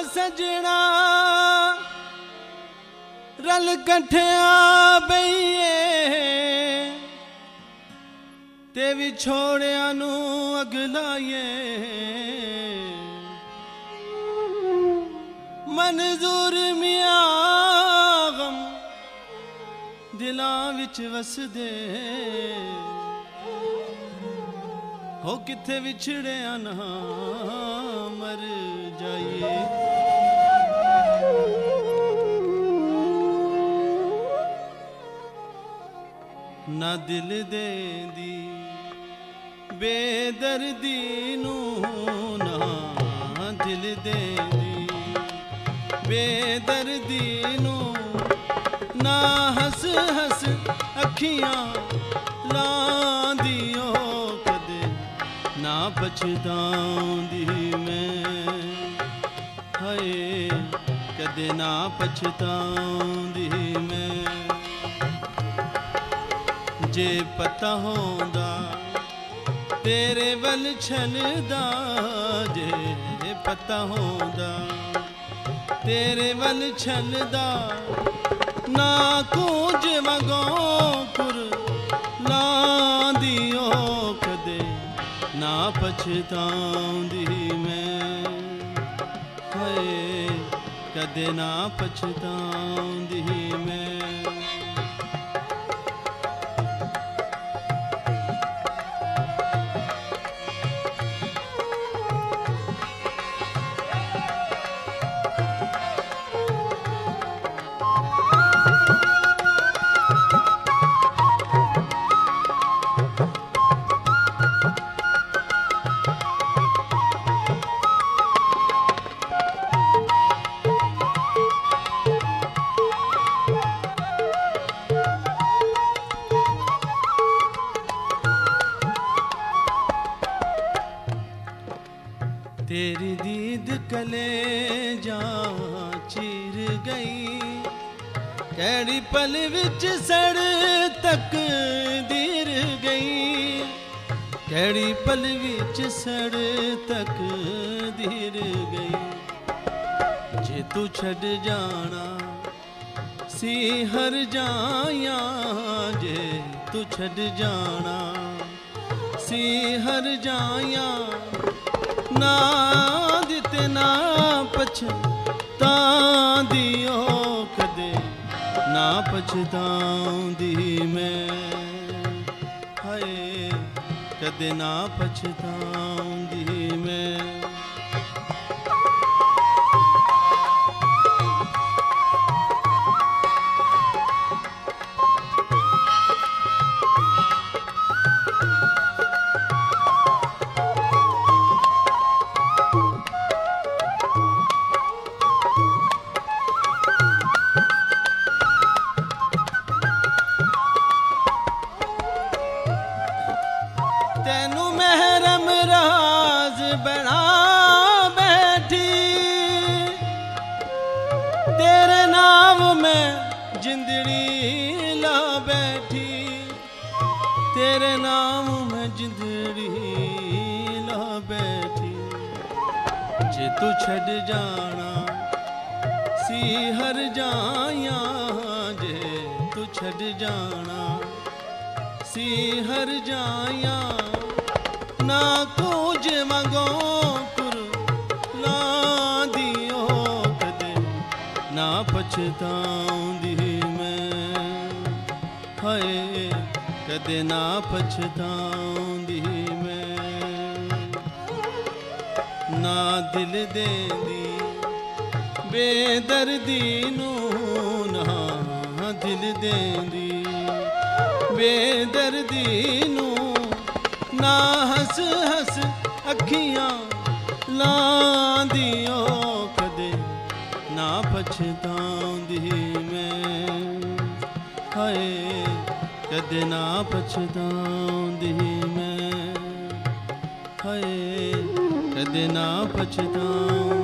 सजना रल कठिया बईए ते विछोड़िया नू अगलाए मंजूर मियां गम दिलां विच वसदे हो किथे विछड़िया ना मर जाइए ना दिल देंदी बेदर्दी नू ना दिल देंदी बेदर्दी नू ना हस हस अखियां लांदियो कदे ना पछताउंदी मैं हाय कदे ना पछताउंदी मैं जे पता होंदा तेरे वल छलदा जे पता होंदा तेरे वल छलदा ना कूंज वगों कुर लांदियो कदे ना पछताउंदी मैं हाय कदे ना पछताउंदी मैं तेरी दीद कलेजा चीर गई कैड़ी पल विच सड़ तक दीर गई कैड़ी पल विच सड़ तक दीर गई जे तू छड़ जाना सी हर जाया जे तू छड़ जाना सी हर जाया ना दिते ना पछतांदियो कदे ना पछताउंदी मैं हाय कदे ना पछताउंदी मैं तेनू महरम राज बना बैठी तेरे नाम में जिंदड़ी ला बैठी तेरे नाम में जिंदड़ी ला बैठी जे तू छड़ जाना सी हर जाया जे तू छड़ जाना सी हर जाया ना कूंज वगों कुर लांदियो कदे ना पछताउंदी मैं हाय कदे ना पछताउंदी मैं ना दिल देंदी बेदर्दी नू ना दिल देंदी बेदर्दी नू ना हस हस अखियां लांदियो कदे ना पछताउंदी मैं हाय कदे ना पछताउंदी मैं हाय कदे ना पछताउंदी